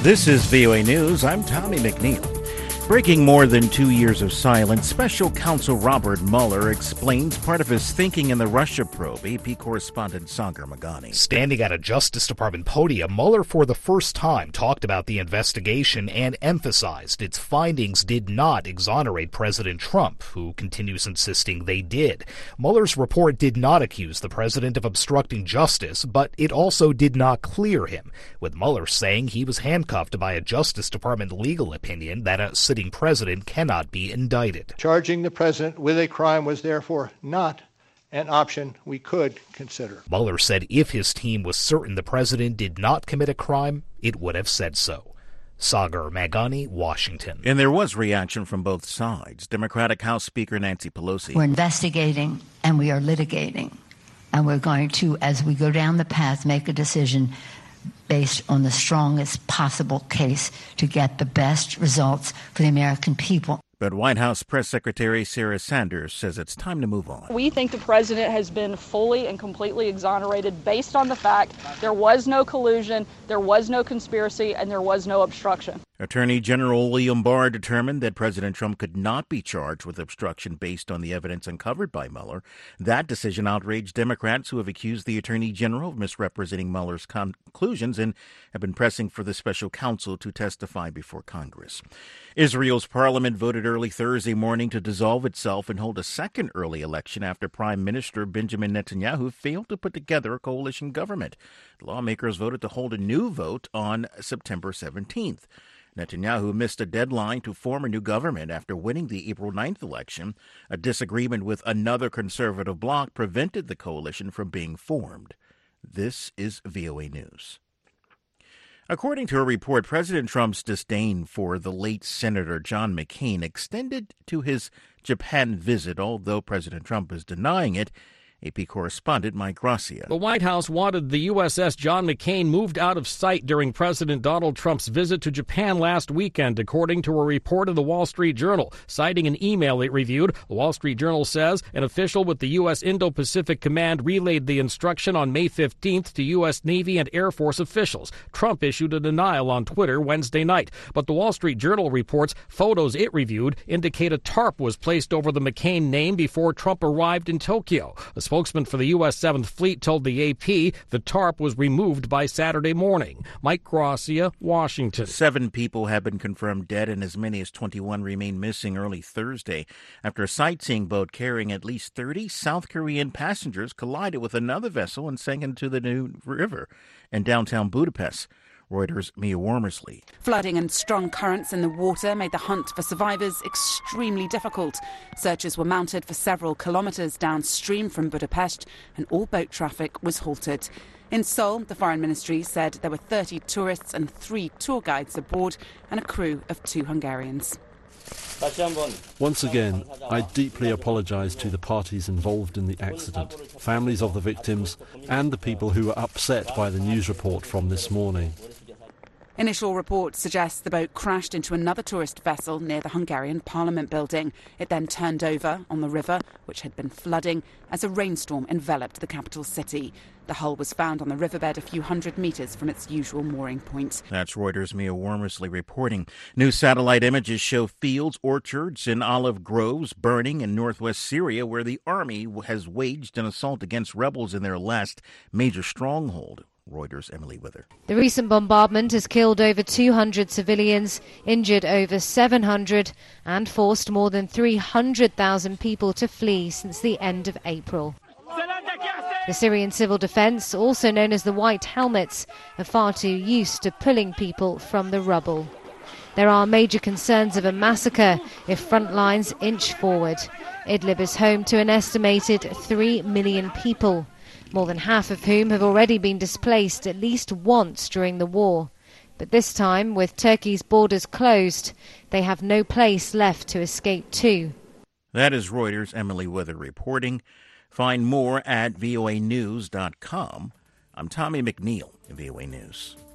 This is VOA News. I'm Tommy McNeil. Breaking more than 2 years of silence, Special Counsel Robert Mueller explains part of his thinking in the Russia probe. AP correspondent Sagar Meghani. Standing at a Justice Department podium, Mueller for the first time talked about the investigation and emphasized its findings did not exonerate President Trump, who continues insisting they did. Mueller's report did not accuse the president of obstructing justice, but it also did not clear him, with Mueller saying he was handcuffed by a Justice Department legal opinion that a sitting president cannot be indicted. Charging the president with a crime was therefore not an option we could consider. Mueller said if his team was certain the president did not commit a crime, it would have said so. Sagar Meghani, Washington. And there was reaction from both sides. Democratic House Speaker Nancy Pelosi. We're investigating and we are litigating. And we're going to, as we go down the path, make a decision based on the strongest possible case to get the best results for the American people. But White House Press Secretary Sarah Sanders says it's time to move on. We think the president has been fully and completely exonerated based on the fact there was no collusion, there was no conspiracy, and there was no obstruction. Attorney General William Barr determined that President Trump could not be charged with obstruction based on the evidence uncovered by Mueller. That decision outraged Democrats who have accused the Attorney General of misrepresenting Mueller's conclusions and have been pressing for the special counsel to testify before Congress. Israel's parliament voted early Thursday morning to dissolve itself and hold a second early election after Prime Minister Benjamin Netanyahu failed to put together a coalition government. The lawmakers voted to hold a new vote on September 17th. Netanyahu missed a deadline to form a new government after winning the April 9th election. A disagreement with another conservative bloc prevented the coalition from being formed. This is VOA News. According to a report, President Trump's disdain for the late Senator John McCain extended to his Japan visit, although President Trump is denying it. AP correspondent Mike Gracia. The White House wanted the USS John McCain moved out of sight during President Donald Trump's visit to Japan last weekend, according to a report of the Wall Street Journal. Citing an email it reviewed, the Wall Street Journal says an official with the U.S. Indo-Pacific Command relayed the instruction on May 15th to U.S. Navy and Air Force officials. Trump issued a denial on Twitter Wednesday night, but the Wall Street Journal reports photos it reviewed indicate a tarp was placed over the McCain name before Trump arrived in Tokyo. A spokesman for the U.S. 7th Fleet told the AP the tarp was removed by Saturday morning. Mike Gracia, Washington. 7 people have been confirmed dead and as many as 21 remain missing early Thursday after a sightseeing boat carrying at least 30 South Korean passengers collided with another vessel and sank into the New River in downtown Budapest. Reuters' Mia Wormersley. Flooding and strong currents in the water made the hunt for survivors extremely difficult. Searches were mounted for several kilometres downstream from Budapest and all boat traffic was halted. In Seoul, the Foreign Ministry said there were 30 tourists and 3 tour guides aboard and a crew of 2 Hungarians. Once again, I deeply apologise to the parties involved in the accident, families of the victims and the people who were upset by the news report from this morning. Initial reports suggest the boat crashed into another tourist vessel near the Hungarian Parliament building. It then turned over on the river, which had been flooding, as a rainstorm enveloped the capital city. The hull was found on the riverbed a few hundred metres from its usual mooring point. That's Reuters' Mia Wormersley reporting. New satellite images show fields, orchards, and olive groves burning in northwest Syria, where the army has waged an assault against rebels in their last major stronghold. Reuters' Emily Wither. The recent bombardment has killed over 200 civilians, injured over 700, and forced more than 300,000 people to flee since the end of April. The Syrian civil defense, also known as the White Helmets, are far too used to pulling people from the rubble. There are major concerns of a massacre if front lines inch forward. Idlib is home to an estimated 3 million people, more than half of whom have already been displaced at least once during the war. But this time, with Turkey's borders closed, they have no place left to escape to. That is Reuters' Emily Wither reporting. Find more at voanews.com. I'm Tommy McNeil, VOA News.